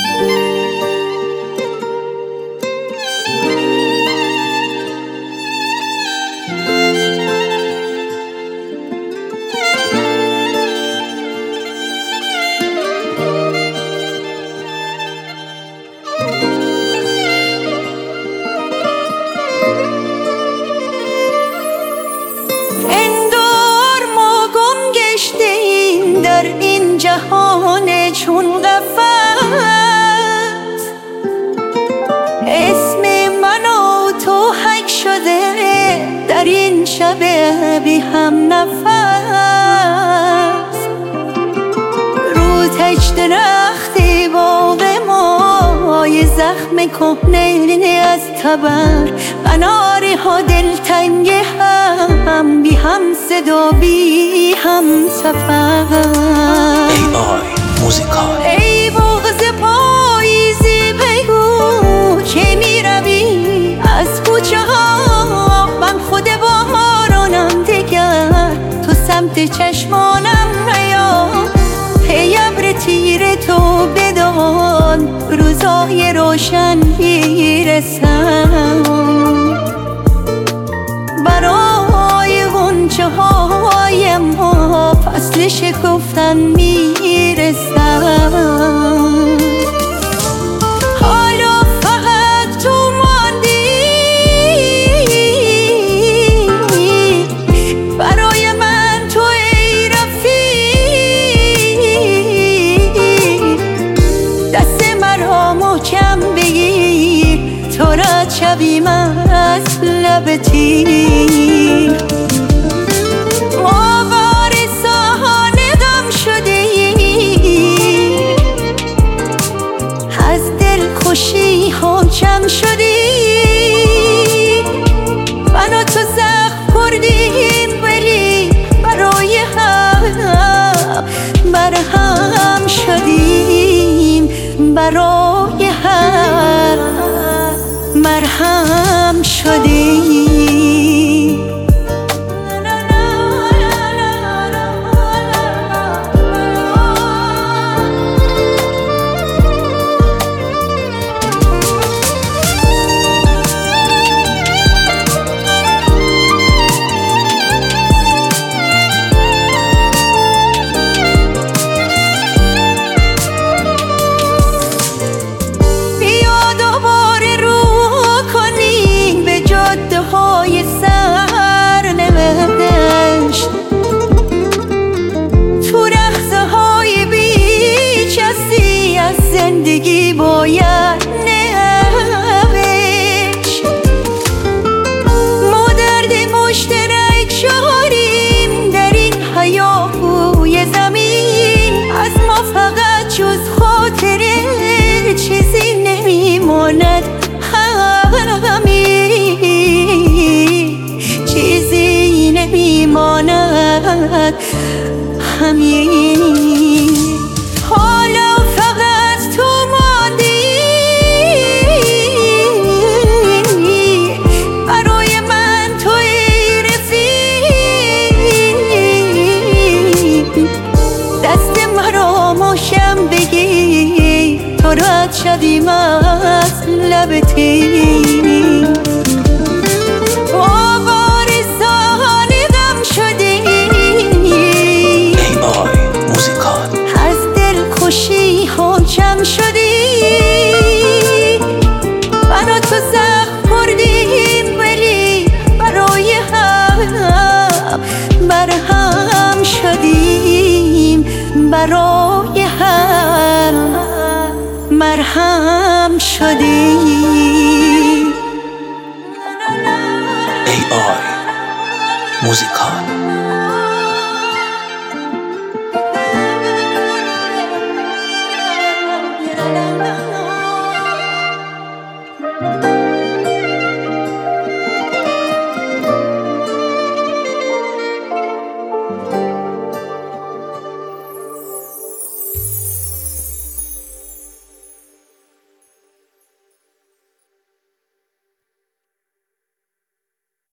در این جهان چون قفس اسم من و تو حک شده در این شب بی هم نفس رو تج درخت باغ ما یه زخم کهنه از تبر قناری ها دلتنگ هم بی هم صدا بی هم سفر AI موزیکال ای بغض پاییزی بگو که می روی از کوچه ها من خود بارانم دگر تو سمت چشمانم نیا ای ابر تیره تو بدان روزای روشن میرسم برای غنچه های ما فصل شکفتن میرسم حالا فقط تو ماندی برای من تو ای رفیق دست مرا محکم بگیر تو را شویم از لب تیر ما وارثان غم شدیم از دلخوشی ها جمع شدیم من و تو زخم خوردیم ولی برای هم برهم شدیم برای هم مرهم شدیم زندگی باید نوشت ما درد مشترک شاریم در این هیاهوی زمین از ما فقط جز خاطره چیزی نمیماند همین چیزی نمیماند همین حالا رد شدیم از لب تیر ما وارثان غم شدیم AI موزیکال از دلخوشی ها جمع شدیم من و تو زخم خوردیم ولی برای هم برهم شدیم برای